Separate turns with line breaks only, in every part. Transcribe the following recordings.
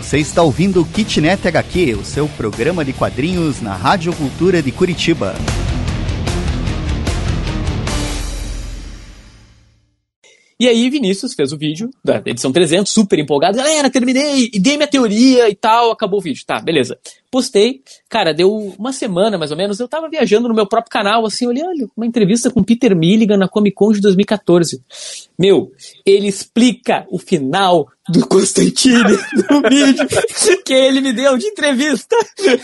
Você está ouvindo o Kitnet HQ, o seu programa de quadrinhos na Rádio Cultura de Curitiba.
E aí Vinícius fez o vídeo da edição 300, super empolgado. Galera, terminei, e dei minha teoria e tal, acabou o vídeo. Tá, beleza. Postei, cara, deu uma semana mais ou menos, eu tava viajando no meu próprio canal, assim, olhei, olha, uma entrevista com Peter Milligan na Comic Con de 2014. Meu, ele explica o final do Constantine no vídeo que ele me deu de entrevista.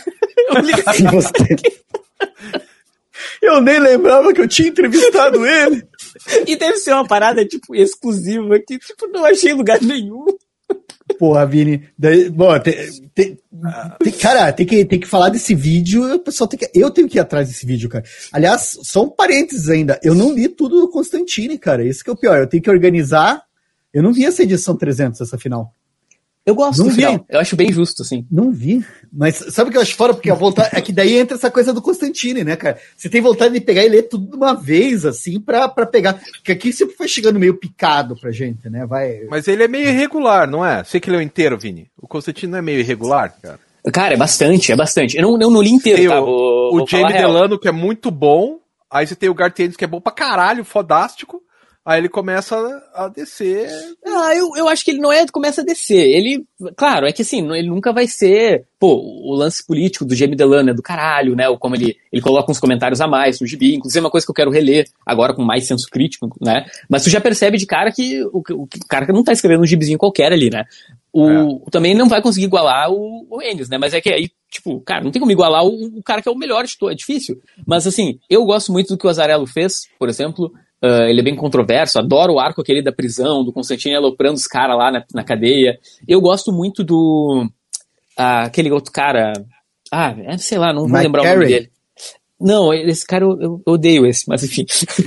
Eu nem lembrava que eu tinha entrevistado ele.
E deve ser uma parada, tipo, exclusiva, que, tipo, não achei em lugar nenhum.
Porra, Vini. Bom, cara, tem que falar desse vídeo, o pessoal eu tenho que ir atrás desse vídeo, cara. Aliás, só um parênteses ainda, eu não li tudo do Constantine, cara, isso que é o pior, eu tenho que organizar, eu não vi essa edição 300, essa final.
Eu gosto do final, eu acho bem justo, assim.
Não vi, mas sabe o que eu acho fora? Porque a vontade, é que daí entra essa coisa do Constantine, né, cara? Você tem vontade de pegar e ler tudo de uma vez, assim, pra pegar. Porque aqui sempre foi chegando meio picado pra gente, né?
Mas ele é meio irregular, não é? Sei que ele é inteiro, Vini. O Constantine não é meio irregular, cara?
Cara, é bastante. Eu não li inteiro, tá?
O Jamie Delano, que é muito bom. Aí você tem o Garth Ennis, que é bom pra caralho, fodástico. Aí ele começa a descer.
Eu acho que ele não começa a descer. Ele, claro, é que assim, ele nunca vai ser. Pô, o lance político do Jamie Delano é do caralho, né? Ou como ele coloca uns comentários a mais no gibi. Inclusive é uma coisa que eu quero reler agora com mais senso crítico, né? Mas tu já percebe de cara que o cara que não tá escrevendo um gibizinho qualquer ali, né? Também não vai conseguir igualar o Ennis, né? Mas é que aí, tipo, cara, não tem como igualar o cara que é o melhor de todo, é difícil. Mas assim, eu gosto muito do que o Azzarello fez, por exemplo. Ele é bem controverso, adoro o arco aquele da prisão, do Constantine aloprando os caras lá na cadeia. Eu gosto muito do... aquele outro cara... sei lá, não vou lembrar o nome dele. Não, esse cara eu odeio esse, mas enfim.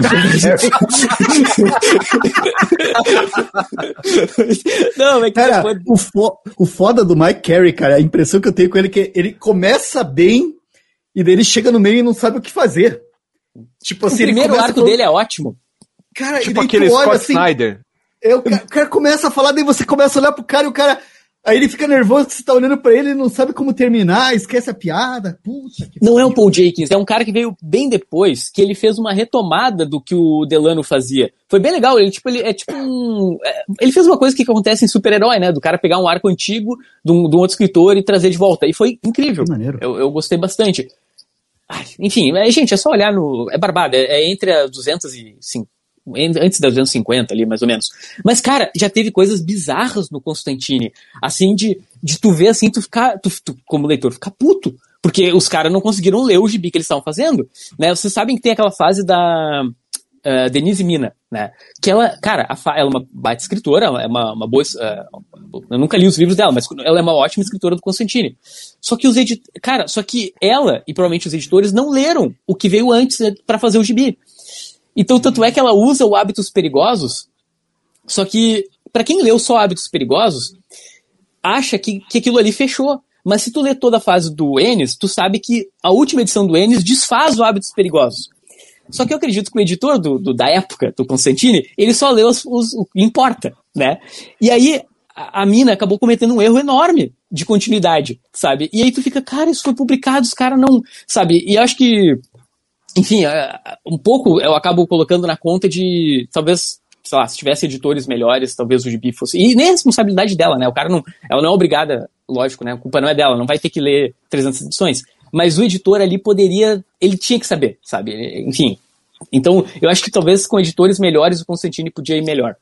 Não, é que
cara, o foda do Mike Carey, cara, a impressão que eu tenho com ele é que ele começa bem e daí ele chega no meio e não sabe o que fazer. Tipo assim,
o primeiro arco dele é ótimo.
Cara,
tipo aquele Scott assim, Snyder.
O cara começa a falar, daí você começa a olhar pro cara e o cara... Aí ele fica nervoso que você tá olhando pra ele e não sabe como terminar, esquece a piada. Puta que
não é o Paul Jenkins, é um cara que veio bem depois, que ele fez uma retomada do que o Delano fazia. Foi bem legal, ele fez uma coisa que acontece em super-herói, né? Do cara pegar um arco antigo de um outro escritor e trazer de volta. E foi incrível. Eu gostei bastante. Enfim, gente, é só olhar no... É barbado, é entre as 205. Antes das 250 ali, mais ou menos. Mas, cara, já teve coisas bizarras no Constantine. Assim, de tu ver, assim, tu como leitor, ficar puto. Porque os caras não conseguiram ler o gibi que eles estavam fazendo, né? Vocês sabem que tem aquela fase da Denise Mina, né? Que ela, cara, ela é uma baita escritora, é uma boa... eu nunca li os livros dela, mas ela é uma ótima escritora do Constantine. Só que só que ela, e provavelmente os editores, não leram o que veio antes pra fazer o gibi. Então, tanto é que ela usa o Hábitos Perigosos, só que, pra quem leu só Hábitos Perigosos, acha que aquilo ali fechou. Mas se tu lê toda a fase do Ennis, tu sabe que a última edição do Ennis desfaz o Hábitos Perigosos. Só que eu acredito que o editor da época, do Constantine, ele só leu o que importa, né? E aí, a mina acabou cometendo um erro enorme de continuidade, sabe? E aí tu fica, cara, isso foi publicado, os caras não... Sabe? E eu acho que... Enfim, um pouco eu acabo colocando na conta de, talvez, sei lá, se tivesse editores melhores, talvez o gibi fosse... E nem a responsabilidade dela, né? Ela não é obrigada, lógico, né? A culpa não é dela, não vai ter que ler 300 edições. Mas o editor ali ele tinha que saber, sabe? Enfim. Então, eu acho que talvez com editores melhores o Constantine podia ir melhor.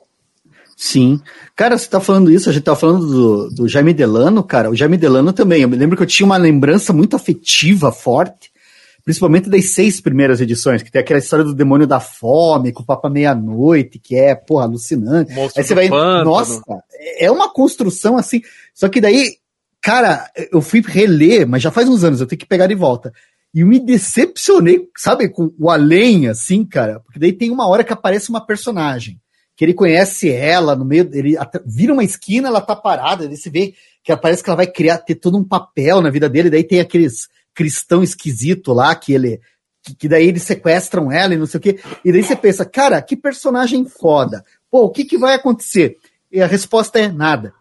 Sim. Cara, você tá falando isso, a gente tá falando do Jaime Delano, cara. O Jaime Delano também. Eu me lembro que eu tinha uma lembrança muito afetiva, forte, principalmente das 6 primeiras edições, que tem aquela história do demônio da fome, com o Papa Meia-Noite, que é, porra, alucinante.
Monstro
aí você vai,
pântano.
Nossa, é uma construção assim, só que daí, cara, eu fui reler, mas já faz uns anos, eu tenho que pegar de volta, e eu me decepcionei, sabe, com o além, assim, cara, porque daí tem uma hora que aparece uma personagem, que ele conhece ela, no meio, ele vira uma esquina, ela tá parada, daí você vê que parece que ela vai ter todo um papel na vida dele, daí tem aqueles cristão esquisito lá, que daí eles sequestram ela e não sei o quê, e daí você pensa, cara, que personagem foda, pô, o que vai acontecer? E a resposta é nada.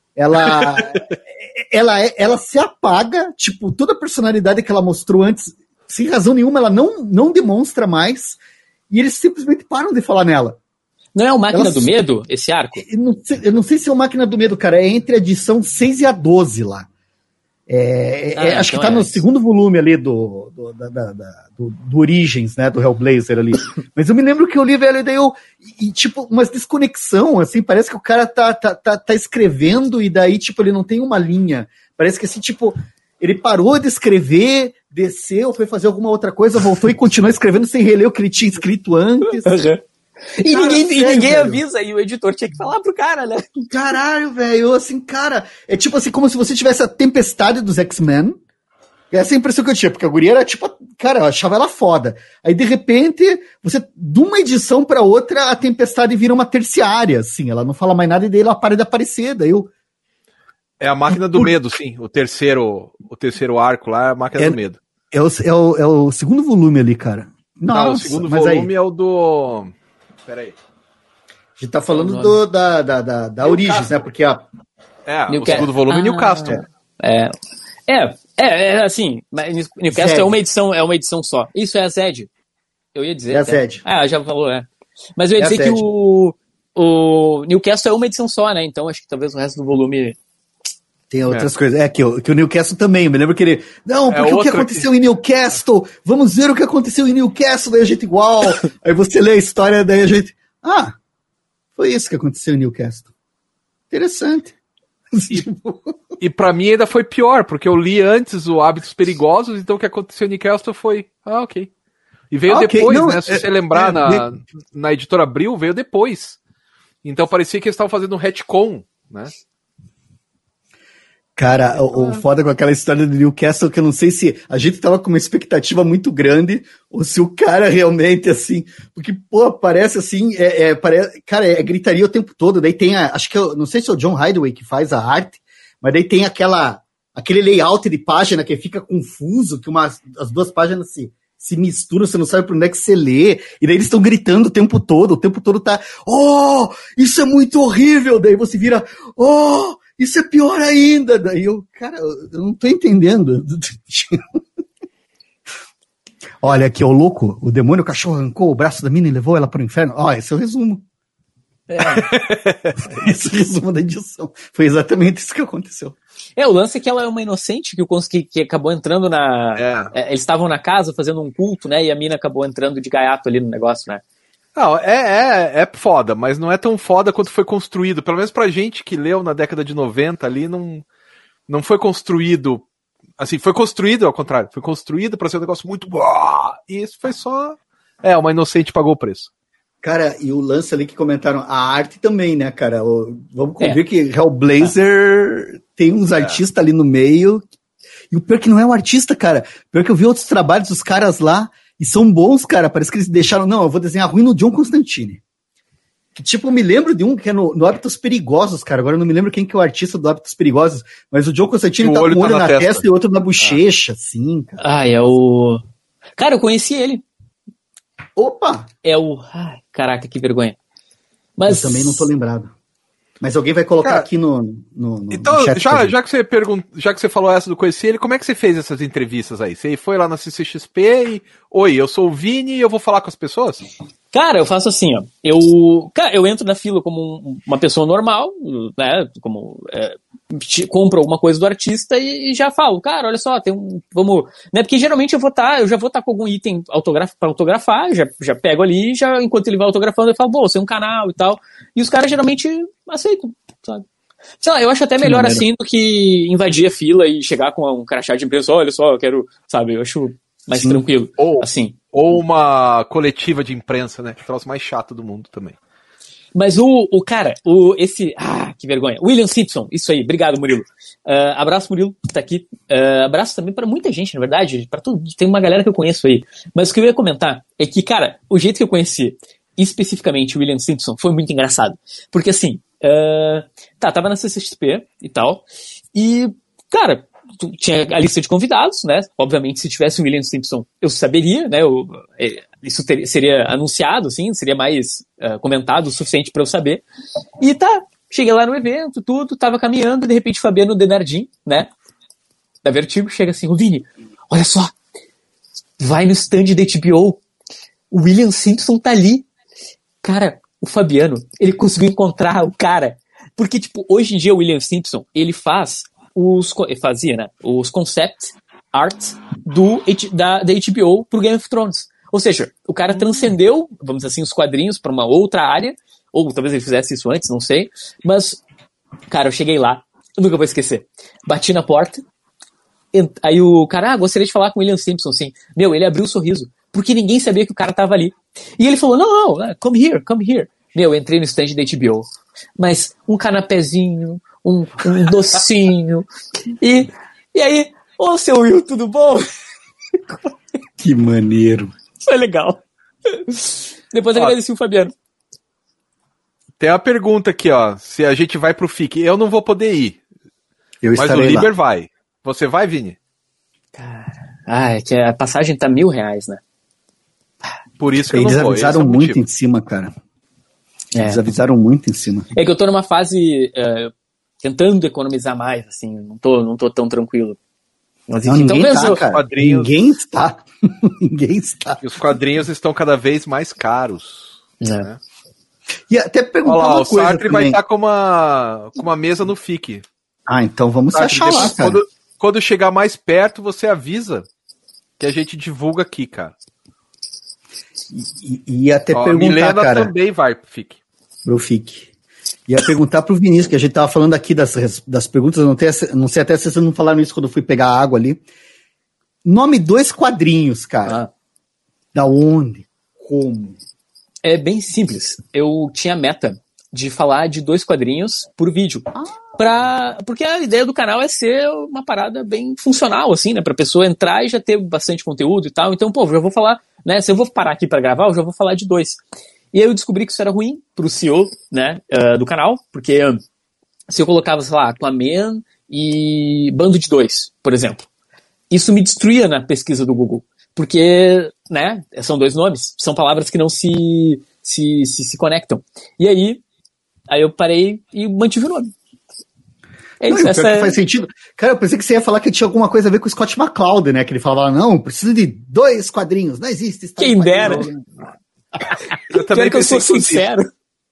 ela se apaga, tipo, toda a personalidade que ela mostrou antes, sem razão nenhuma, ela não demonstra mais, e eles simplesmente param de falar nela.
Não é o Máquina do Medo, esse arco?
Eu não sei se é o Máquina do Medo, cara, é entre a edição 6 e a 12 lá. Acho que tá no segundo volume ali do Origins, né, do Hellblazer ali. Mas eu me lembro que eu li, velho, e daí tipo, umas desconexão, assim, parece que o cara tá escrevendo e daí, tipo, ele não tem uma linha. Parece que, assim, tipo, ele parou de escrever, desceu, foi fazer alguma outra coisa, voltou e continuou escrevendo sem reler o que ele tinha escrito antes.
E ninguém avisa, e o editor tinha que falar pro cara, né?
Caralho, velho, assim, cara, é tipo assim, como se você tivesse a tempestade dos X-Men. Essa é a impressão que eu tinha, porque a guria era tipo, cara, eu achava ela foda. Aí, de repente, de uma edição pra outra, a tempestade vira uma terciária, assim, ela não fala mais nada e daí ela para de aparecer, daí eu...
É a Máquina do Medo, sim, o terceiro arco lá é a Máquina do Medo.
É o segundo volume ali, cara. Nossa,
não, o segundo volume é o do... Peraí.
A gente tá falando da Origins, né? Porque
o segundo volume é Newcastle.
Assim, Newcastle é uma edição só. Isso é a Zed. Eu ia dizer.
É a Zed.
Já falou, Mas eu ia dizer que o Newcastle é uma edição só, né? Então acho que talvez o resto do volume...
Tem outras coisas. Que o Newcastle também. Eu me lembro que ele... Não, porque o que aconteceu em Newcastle? Vamos ver o que aconteceu em Newcastle. Daí a gente igual. Aí você lê a história, daí a gente... foi isso que aconteceu em Newcastle. Interessante.
E pra mim ainda foi pior, porque eu li antes o Hábitos Perigosos, então o que aconteceu em Newcastle foi... ok. E veio depois, não, né? Se você lembrar, na editora Abril, veio depois. Então parecia que eles estavam fazendo um retcon, né?
Cara, o foda com aquela história do Newcastle, que eu não sei se a gente tava com uma expectativa muito grande, ou se o cara realmente, assim, porque, pô, parece assim, cara, é gritaria o tempo todo, daí tem acho que, não sei se é o John Hideaway que faz a arte, mas daí tem aquele layout de página que fica confuso, que as duas páginas se misturam, você não sabe por onde é que você lê, e daí eles estão gritando o tempo todo tá, isso é muito horrível, daí você vira, isso é pior ainda. Daí eu não tô entendendo. Olha aqui, o louco, o demônio, o cachorro arrancou o braço da mina e levou ela pro inferno. Esse é o resumo. Esse é o resumo da edição. Foi exatamente isso que aconteceu.
O lance é que ela é uma inocente que acabou entrando eles estavam na casa fazendo um culto, né? E a mina acabou entrando de gaiato ali no negócio, né?
Não, é foda, mas não é tão foda quanto foi construído. Pelo menos pra gente que leu na década de 90 ali, não foi construído. Assim, foi construído ao contrário. Foi construído pra ser um negócio muito... E isso foi só... uma inocente pagou o preço.
Cara, e o lance ali que comentaram, a arte também, né, cara? Vamos ver que Hellblazer tem uns artistas ali no meio. E o pior que não é um artista, cara. O pior que eu vi outros trabalhos dos caras lá, e são bons, cara. Parece que eles deixaram... Não, eu vou desenhar ruim no John Constantine. Que, tipo, eu me lembro de um que é no Hábitos Perigosos, cara. Agora eu não me lembro quem que é o artista do Hábitos Perigosos. Mas o John Constantine tá com um olho na testa e outro na bochecha, assim, cara.
É o... Cara, eu conheci ele.
Opa!
Caraca, que vergonha. Mas...
Eu também não tô lembrado. Mas alguém vai colocar aqui no
então,
no chat.
Já que você falou essa do conhecer ele, como é que você fez essas entrevistas aí? Você foi lá na CCXP e... Oi, eu sou o Vini e eu vou falar com as pessoas?
Cara, eu faço assim, ó. Eu entro na fila como uma pessoa normal, né? Como compro alguma coisa do artista e já falo, cara, olha só, vamos, né? Porque geralmente eu já vou estar com algum item para autografar, já pego ali, enquanto ele vai autografando, eu falo, você é um canal e tal. E os caras geralmente aceitam, sabe? Sei lá, eu acho até melhor assim do que invadir a fila e chegar com um crachá de imprensa, olha só, eu quero, sabe? Eu acho mais tranquilo. Assim.
Ou uma coletiva de imprensa, né? Que é o troço mais chato do mundo também.
Mas que vergonha. William Simpson, isso aí, obrigado, Murilo. Abraço, Murilo, que tá aqui. Abraço também para muita gente, na verdade, para tudo. Tem uma galera que eu conheço aí. Mas o que eu ia comentar é que, cara, o jeito que eu conheci, especificamente o William Simpson, foi muito engraçado. Porque assim, tava na CCXP e tal, e, cara, tinha a lista de convidados, né? Obviamente, se tivesse o William Simpson, eu saberia, né? Isso seria anunciado, assim, seria mais comentado o suficiente para eu saber. E cheguei lá no evento, tudo, tava caminhando, de repente o Fabiano Denardim, né, da Vertigo, chega assim, ô Vini, olha só, vai no stand da HBO, o William Simpson tá ali. Cara, o Fabiano, ele conseguiu encontrar o cara, porque, tipo, hoje em dia o William Simpson, ele fazia, né, os concept art da HBO pro Game of Thrones. Ou seja, o cara transcendeu, vamos dizer assim, os quadrinhos pra uma outra área, ou talvez ele fizesse isso antes, não sei, mas, cara, eu cheguei lá, eu nunca vou esquecer, bati na porta, aí o cara, gostaria de falar com o William Simpson, sim. Meu, ele abriu o sorriso, porque ninguém sabia que o cara tava ali. E ele falou, não, come here. Meu, eu entrei no stand da HBO, mas um canapézinho, um docinho, e aí, ô seu Will, tudo bom?
Que maneiro.
Foi legal. Depois eu agradeci o Fabiano.
Tem uma pergunta aqui, ó, se a gente vai pro FIC. Eu não vou poder ir, mas o Liber vai. Você vai, Vini?
Cara, é que a passagem tá R$1.000, né?
Por isso que eu não
vou.
Eles
avisaram muito em cima, cara. Eles avisaram muito em cima.
É que eu tô numa fase tentando economizar mais, assim, não tô tão tranquilo. Mas,
não,
então,
ninguém tá, cara. Ninguém está. Ninguém está.
E os quadrinhos estão cada vez mais caros. Né?
E até perguntar
olha lá,
uma coisa
o Sartre
também.
vai estar com uma mesa no FIC.
Ah, então vamos se achar lá, cara.
Quando chegar mais perto, você avisa que a gente divulga aqui, cara.
E até perguntar,
a Milena
cara,
também vai pro FIC.
Pro FIC. Ia perguntar pro Vinícius, que a gente tava falando aqui das perguntas, não sei até se vocês não falaram isso quando eu fui pegar a água ali. Nome 2 quadrinhos, cara. Da onde? Como?
É bem simples. Eu tinha meta de falar de 2 quadrinhos por vídeo. Porque a ideia do canal é ser uma parada bem funcional, assim, né? Pra pessoa entrar e já ter bastante conteúdo e tal. Então, já vou falar, né? Se eu vou parar aqui pra gravar, eu já vou falar de 2. E aí eu descobri que isso era ruim pro CEO, né? Do canal, porque se eu colocava, sei lá, Aquaman e Bando de 2, por exemplo, isso me destruía na pesquisa do Google. Porque, né? São 2 nomes, são palavras que não se conectam. E aí eu parei e mantive o nome.
Faz sentido. Cara, eu pensei que você ia falar que tinha alguma coisa a ver com o Scott McCloud, né? Que ele falava, não, precisa de 2 quadrinhos, não existe.
Quem dera.
Eu também
que eu sou sincero.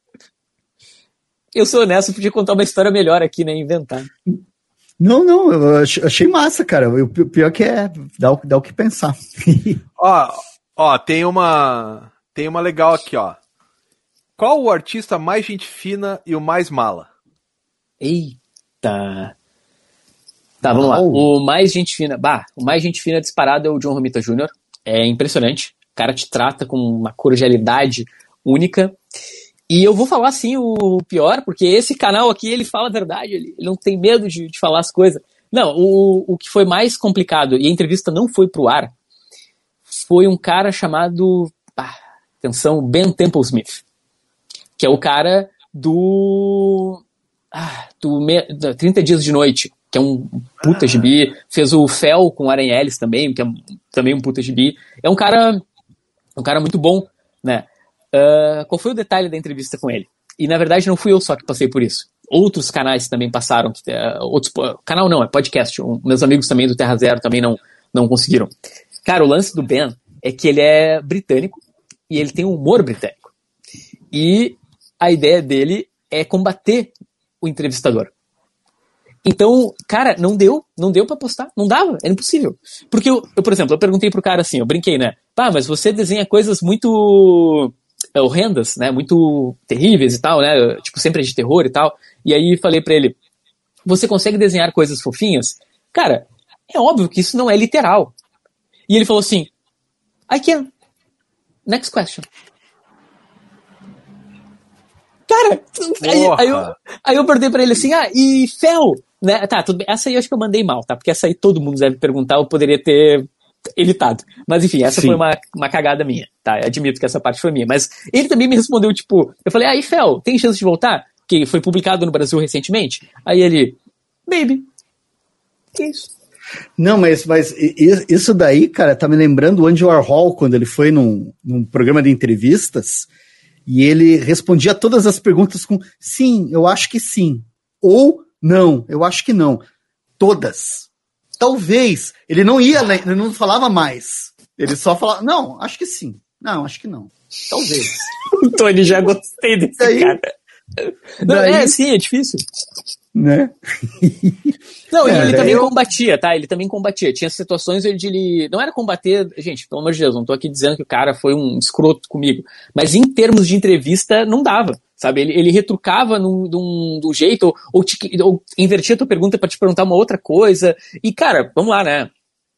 Eu sou honesto, podia contar uma história melhor aqui, né? Inventar.
Não, eu achei massa, cara. O pior que dá o que pensar.
Ó, tem uma legal aqui, ó. Qual o artista mais gente fina e o mais mala?
Eita. Tá, vamos lá. O mais gente fina disparado é o John Romita Jr. É impressionante. O cara te trata com uma cordialidade única. E eu vou falar, assim, o pior, porque esse canal aqui, ele fala a verdade, ele não tem medo de falar as coisas. Não, o que foi mais complicado, e a entrevista não foi pro ar, foi um cara chamado, atenção, Ben Templesmith, que é o cara do 30 Dias de Noite, que é um puta gibi, fez o Fel com o Aaron Ellis também, que é também um puta gibi. É um cara muito bom, né? Qual foi o detalhe da entrevista com ele? E na verdade não fui eu só que passei por isso. Outros canais também passaram. Canal não, é podcast. Meus amigos também do Terra Zero também não conseguiram. Cara, o lance do Ben é que ele é britânico e ele tem um humor britânico. E a ideia dele é combater o entrevistador. Então, cara, não deu pra postar, não dava, era impossível. Porque eu, por exemplo, eu perguntei pro cara assim, eu brinquei, né? Mas você desenha coisas muito horrendas, né? Muito terríveis e tal, né? Tipo, sempre é de terror e tal. E aí falei pra ele, você consegue desenhar coisas fofinhas? Cara, é óbvio que isso não é literal. E ele falou assim, I can. Next question. Cara, aí eu perguntei pra ele assim, e Fel, né? Tá, tudo bem. Essa aí eu acho que eu mandei mal, tá? Porque essa aí todo mundo deve perguntar, eu poderia ter editado. Mas enfim, essa foi uma cagada minha, tá? Admito que essa parte foi minha. Mas ele também me respondeu, tipo, eu falei, e Fel, tem chance de voltar? Que foi publicado no Brasil recentemente? Aí ele, maybe. Que isso?
Não, mas isso daí, cara, tá me lembrando o Andy Warhol, quando ele foi num programa de entrevistas, E ele respondia todas as perguntas com sim, eu acho que sim. Ou não, eu acho que não. Todas. Talvez. Ele não ia, ele não falava mais. Ele só falava, não, acho que sim. Não, acho que não. Talvez.
O Tony, já gostei desse cara. Não, sim, é difícil.
Né?
Não, ele também combatia, tá? Ele também combatia. Tinha situações onde ele... Não era combater... Gente, pelo amor de Deus, não tô aqui dizendo que o cara foi um escroto comigo. Mas em termos de entrevista, não dava, sabe? Ele retrucava de um jeito, ou invertia a tua pergunta pra te perguntar uma outra coisa. E, cara, vamos lá, né?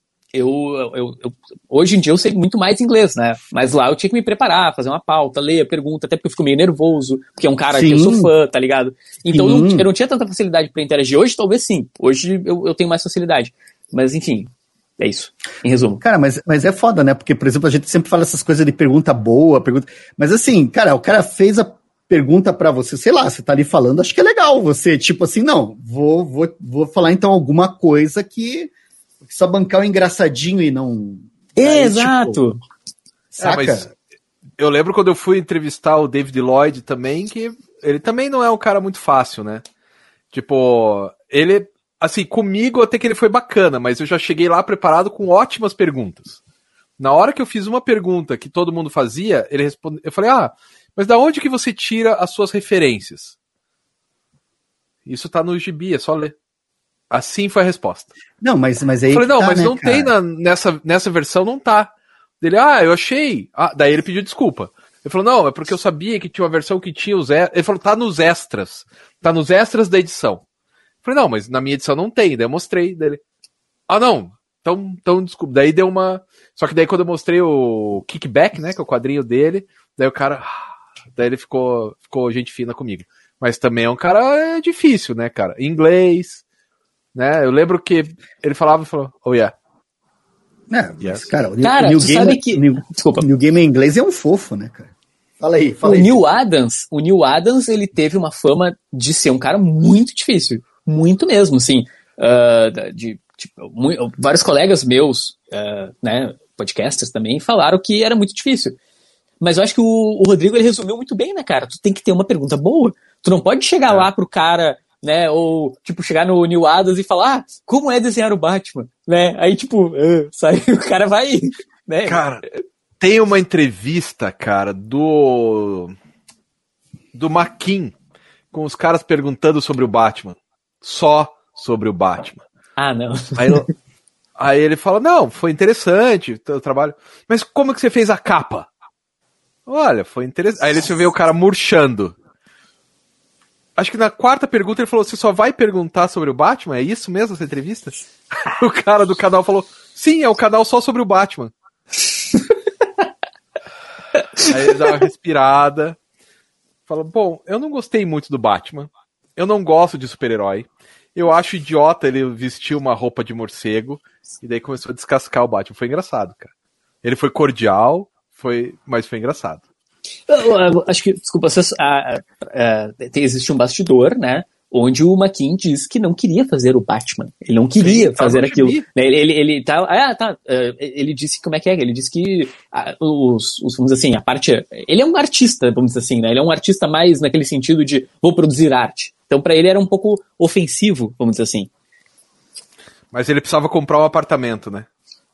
Hoje em dia eu sei muito mais inglês, né? Mas lá eu tinha que me preparar, fazer uma pauta, ler a pergunta, até porque eu fico meio nervoso, porque é um cara que eu sou fã, tá ligado? Então eu não tinha tanta facilidade pra interagir. Hoje talvez sim, hoje eu tenho mais facilidade. Mas enfim, é isso, em resumo.
Cara, mas é foda, né? Porque, por exemplo, a gente sempre fala essas coisas de pergunta boa, mas assim, cara, o cara fez a pergunta pra você, sei lá, você tá ali falando, acho que é legal você, tipo assim, não, vou falar então alguma coisa que só bancar o engraçadinho e não...
Exato!
Tipo, saca?
Mas eu lembro quando eu fui entrevistar o David Lloyd também, que ele também não é um cara muito fácil, né? Tipo, ele, assim, comigo até que ele foi bacana, mas eu já cheguei lá preparado com ótimas perguntas. Na hora que eu fiz uma pergunta que todo mundo fazia, ele respondeu, eu falei, mas da onde que você tira as suas referências? Isso tá no gibi, é só ler. Assim foi a resposta.
Não, mas aí.
Eu falei, não, mas
né,
não
cara?
tem nessa versão, não tá. Ele, eu achei. Daí ele pediu desculpa. Ele falou, não, é porque eu sabia que tinha uma versão que tinha os extras. Ele falou, tá nos extras. Tá nos extras da edição. Eu falei, não, mas na minha edição não tem. Daí eu mostrei dele. Não. Então, desculpa. Daí deu uma. Só que daí quando eu mostrei o Kickback, né, que é o quadrinho dele, daí o cara. Daí ele ficou gente fina comigo. Mas também é um cara difícil, né, cara? Em inglês. Né? Eu lembro que ele falou, oh yeah.
Yes. Cara, o
New Game, sabe que...
Desculpa. New Game em inglês é um fofo, né, cara? Fala aí.
O Neil Adams, ele teve uma fama de ser um cara muito difícil. Muito mesmo, assim. Vários colegas meus, né, podcasters também, falaram que era muito difícil. Mas eu acho que o Rodrigo, ele resumiu muito bem, né, cara? Tu tem que ter uma pergunta boa. Tu não pode chegar lá pro cara... né, ou, tipo, chegar no Neil Adams e falar, como é desenhar o Batman, né, aí, tipo, sai, o cara vai, né.
Cara, tem uma entrevista, cara, do Maquin, com os caras perguntando sobre o Batman, só sobre o Batman.
Não.
Aí ele fala, não, foi interessante o trabalho, mas como que você fez a capa? Olha, foi interessante. Aí você vê o cara murchando. Acho que na quarta pergunta ele falou, você só vai perguntar sobre o Batman? É isso mesmo, essa entrevista? O cara do canal falou, sim, é o canal só sobre o Batman. Aí ele dá uma respirada. Fala, bom, eu não gostei muito do Batman. Eu não gosto de super-herói. Eu acho idiota ele vestir uma roupa de morcego. E daí começou a descascar o Batman. Foi engraçado, cara. Ele foi cordial, mas foi engraçado.
Eu acho que, desculpa, existe um bastidor, né, onde o Maquin diz que não queria fazer o Batman. Ele não queria fazer aquilo. Ele disse, como é que é? Ele disse que vamos dizer assim, a parte... Ele é um artista, vamos dizer assim, né? Ele é um artista mais naquele sentido de vou produzir arte. Então, pra ele era um pouco ofensivo, vamos dizer assim.
Mas ele precisava comprar um apartamento, né?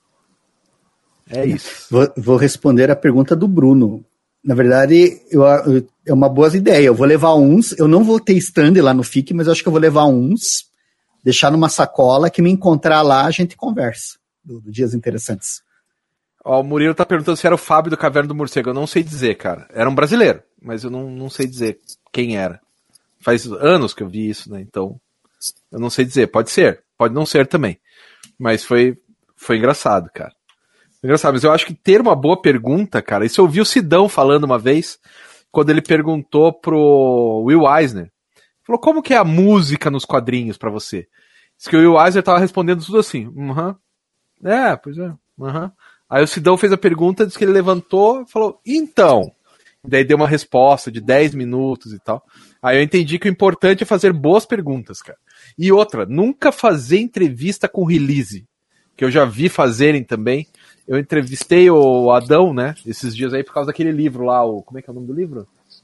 É isso.
Vou responder a pergunta do Bruno. Na verdade, é uma boa ideia. Eu vou levar uns, eu não vou ter stand lá no FIC, mas eu acho que eu vou levar uns, deixar numa sacola, que me encontrar lá, a gente conversa do Dias Interessantes.
O Murilo tá perguntando se era o Fábio do Caverna do Morcego. Eu não sei dizer, cara. Era um brasileiro, mas eu não sei dizer quem era. Faz anos que eu vi isso, né? Então, eu não sei dizer. Pode ser, pode não ser também. Mas foi engraçado, cara. Engraçado, mas eu acho que ter uma boa pergunta, cara, isso eu ouvi o Sidão falando uma vez, quando ele perguntou pro Will Eisner, falou, como que é a música nos quadrinhos pra você? Diz que o Will Eisner tava respondendo tudo assim, pois é, Aí o Sidão fez a pergunta, disse que ele levantou e falou, então, daí deu uma resposta de 10 minutos e tal. Aí eu entendi que o importante é fazer boas perguntas, cara. E outra, nunca fazer entrevista com release, que eu já vi fazerem também. Eu entrevistei o Adão, né, esses dias aí, por causa daquele livro lá, como é que é o nome do livro?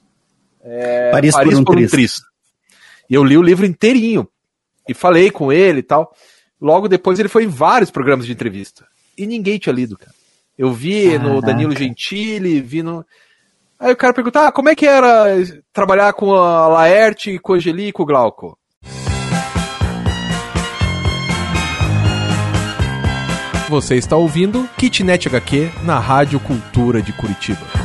Paris por um Triz.
E eu li o livro inteirinho. E falei com ele e tal. Logo depois ele foi em vários programas de entrevista. E ninguém tinha lido, cara. Eu vi no Danilo Gentili, vi no... Aí o cara pergunta, como é que era trabalhar com a Laerte, com a Angeli e com o Glauco? Você está ouvindo Kitnet HQ na Rádio Cultura de Curitiba.